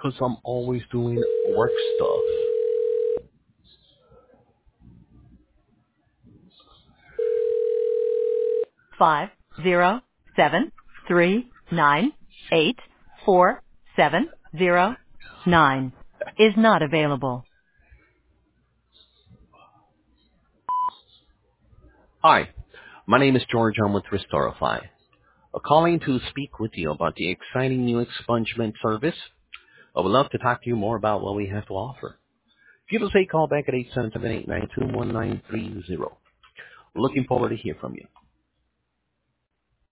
because I'm always doing work stuff. 50739847009 is not available. Hi, my name is George. I'm with Restorify. Calling to speak with you about the exciting new expungement service. I would love to talk to you more about what we have to offer. Give us a call back at 877-892-1930. Looking forward to hear from you.